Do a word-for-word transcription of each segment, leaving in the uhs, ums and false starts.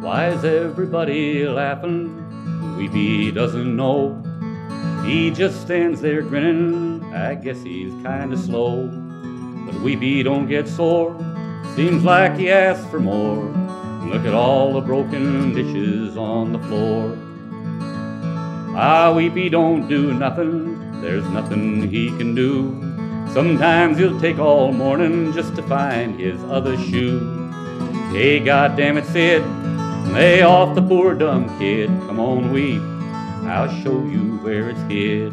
Why is everybody laughing? Weepy doesn't know. He just stands there grinning. I guess he's kinda slow. But Weepy don't get sore. Seems like he asked for more. Look at all the broken dishes on the floor. Ah, Weepy don't do nothing. There's nothing he can do. Sometimes he'll take all morning just to find his other shoe. Hey, goddammit, Sid, lay off the poor dumb kid. Come on, Weep, I'll show you where it's hid.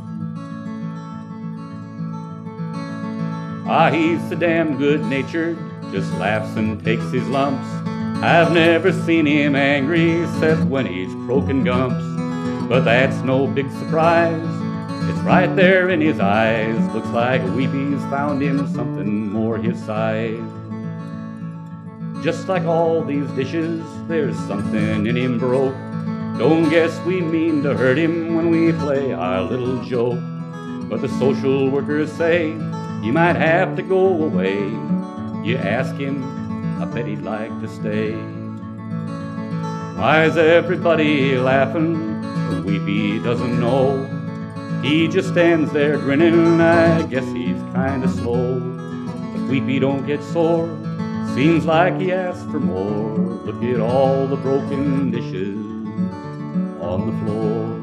Ah, he's so damn good-natured, just laughs and takes his lumps. I've never seen him angry except when he's croaking gumps. But that's no big surprise, it's right there in his eyes. Looks like Weepy's found him something more his size. Just like all these dishes, there's something in him broke. Don't guess we mean to hurt him when we play our little joke. But the social workers say he might have to go away. You ask him, I bet he'd like to stay. Why is everybody laughing? Weepy doesn't know. He just stands there grinning. I guess he's kinda slow. But Weepy don't get sore. Seems like he asked for more. Look at all the broken dishes on the floor.